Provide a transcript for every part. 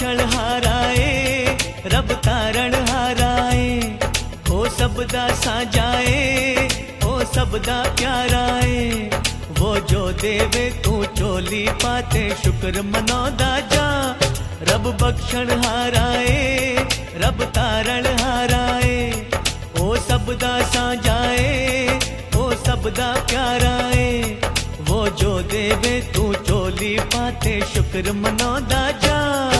बख्शण हाराए रब तारण हाराए, ओ सबदा साजाए ओ सबदा प्याराए, वो जो देवे तू चोली पाते शुक्र मनौदा जा। रब बख्शण हाराए रब तारण हाराए, ओ सबदा साजाए ओ सबदा प्याराए, वो जो देवे तू चोली पाते शुक्र मनौदा जा।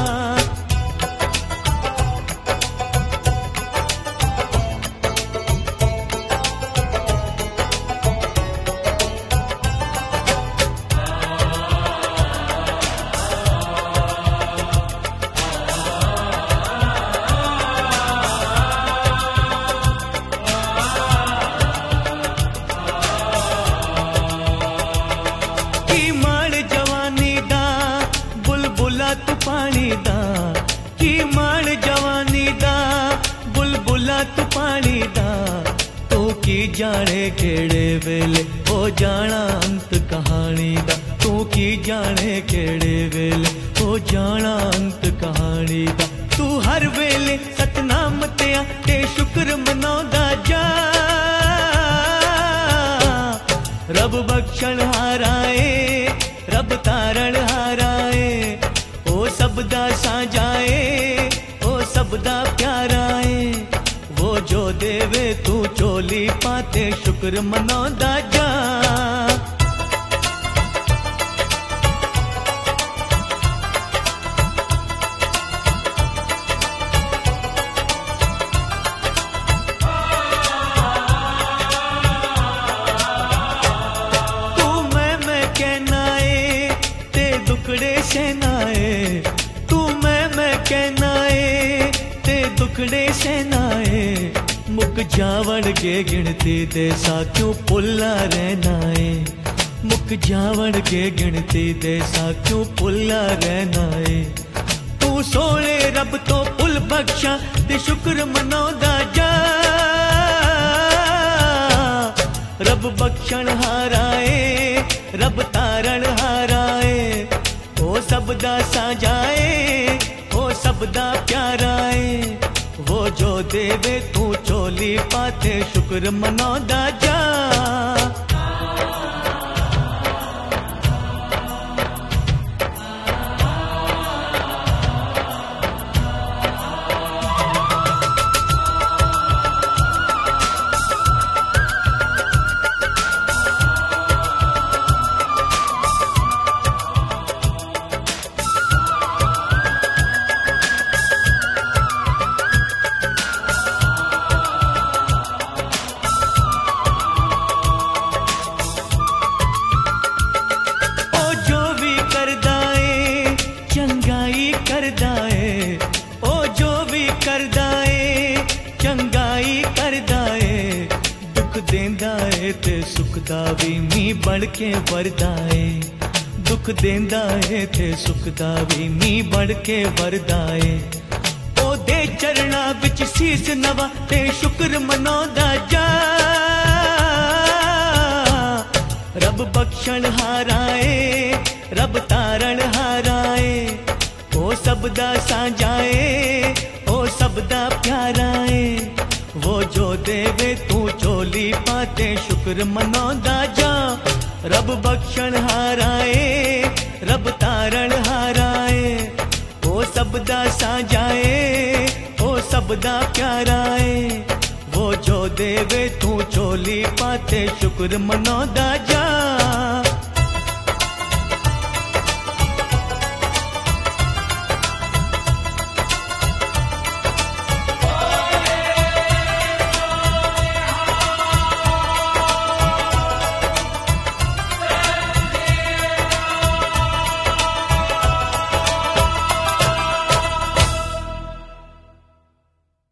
तू पानी दा की मान जवानी दा, बुलबुला तू पानी दा, तू की जाने केड़े वेले हो जाना अंत कहानी दा, तू की जाने केड़े वेले हो जाना अंत कहानी दा। तू हर वेले सतनाम तेया ते शुक्र मनौदा जा। रब बख्शण हाराए रब तारण हाराए, ओ सबदा साजाए ओ सबदा प्याराए, वो जो देवे तू चोली पाते शुक्र मनौदा जा। तू मैं कहनाए ते दुखड़े सहनाए, तू मैं कहनाए ते दुखड़े सहनाए, मुक जावण के गिनती दे साक्यों पुल्ला रहनाए, मुक जावण के गिनती दे साक्यों पुल्ला रहनाए, तू सोने रब तो पुल बख्शा ते शुक्र मनौदा जा। रब बख्शण हाराए रब तारण हाराए, ओ सबदा साजाए ओ सबदा प्याराए, वो जो देवे तू चोली पाते शुक्र मनौदा जा। चंगाई करदाए, दुख देंदा है ते सुखदा भी मी बन के वरदाए, दुख देंदा है ते सुखदा भी मी बन के वरदाए, ओ दे चरणा विच सीस नवा ते शुक्र मनौदा जा। रब बख्शण हाराए रब तारण हाराए, ओ सबदा साजाए ओ सबदा प्याराए, वो जो देवे तू चोली पाते शुक्र मनौदा जा। रब बख्शण हाराए रब तारण हाराए, ओ सबदा साजाए ओ सबदा प्याराए, वो जो देवे तू चोली पाते शुक्र मनौदा जा।